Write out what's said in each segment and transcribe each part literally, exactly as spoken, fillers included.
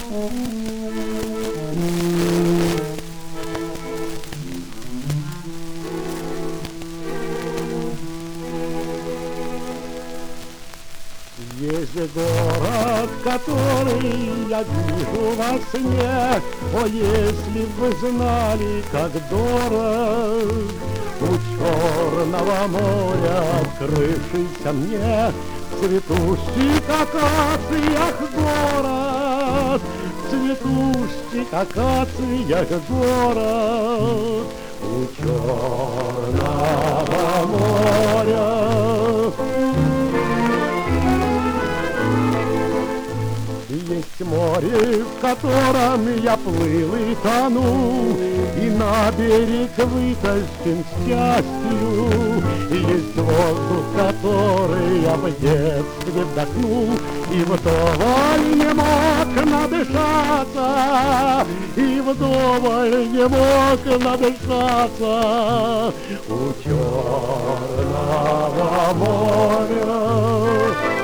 Есть город, который я вижу во сне. О, если б вы знали, как дорог у черного моря открывшийся мне цветущий, как акациях город, цветущий, как акациях город у черного моря. Есть море, в котором я плыл и тонул, и на берег вытащен к счастью. Есть воздух, который я в детстве вдохнул, и вдоволь не мог надышаться, и вдоволь не мог надышаться у черного моря.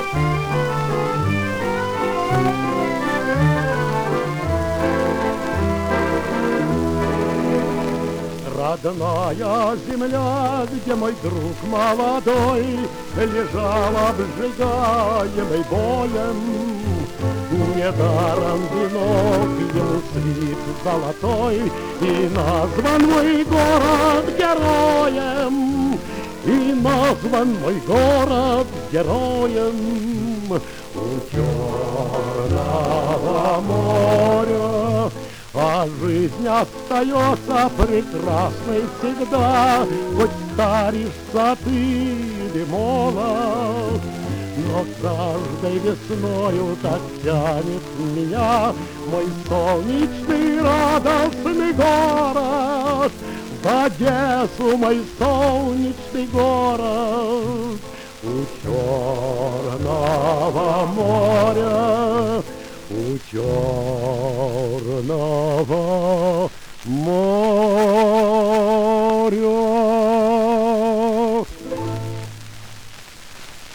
Родная земля, где мой друг молодой лежал обжигаемый боем, недаром венок ему свит золотой, и назван мой город героем, и назван мой город героем у черного моря. А жизнь остается прекрасной всегда, хоть старишься ты или молод. Но каждой весною так тянет меня мой солнечный радостный город, в Одессу, мой солнечный город у черного моря. У черного моря.